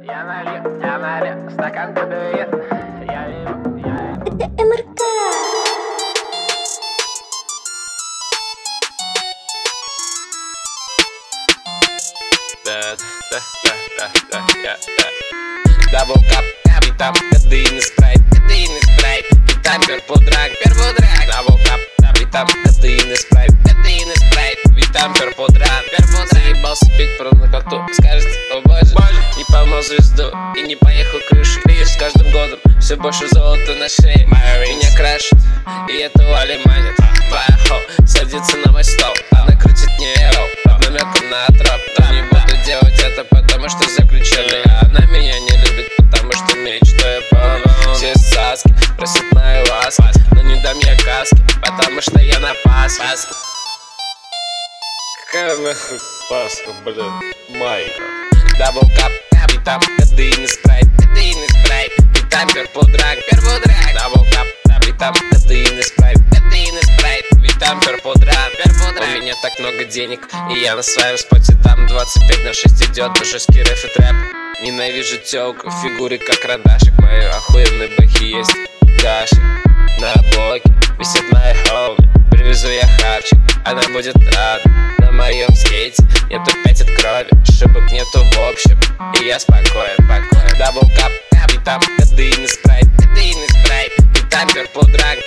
Я налью, стакан подует. Это МРК. Дабл кап, там кадеин и спрайт, и тампер пудрак, дабл кап, там кадеин и спрайт, и тампер пудрак. Заебался пить про наркоту, скажет, о боже, не помыл звезду и не поехал крышей. С каждым годом все больше золота на шее. Меня крашит, и это Вали манит. Бахо садится на мой стол, она крутит мне эро, намеком на троп. Не буду делать это, потому что заключенный. Она меня не любит, потому что мечтаю полно. Все сказки просят мои ласки, но не дам я каски, потому что я на Пасхе. Какая нахуй Пасха, блин, май. Дабл кап, и там кадеин и спрайт, и тампер пудрак, дабл кап, и там кадеин и спрайт, и тампер пудрак. У меня так много денег, и я на своем споте. Там 25/6 идет жесткий рэп и трэп. Ненавижу тёлку в фигуре как Радашек. Мои охуенные бэхи есть Дашик. На блоке висит моя хоуми, привезу я хавчик, она будет рада. На моем скейте нету пятен крови, ошибок нету в общем, и я спокоен. Дабл кап, и там кадеин и спрайт, и тампер пудрак,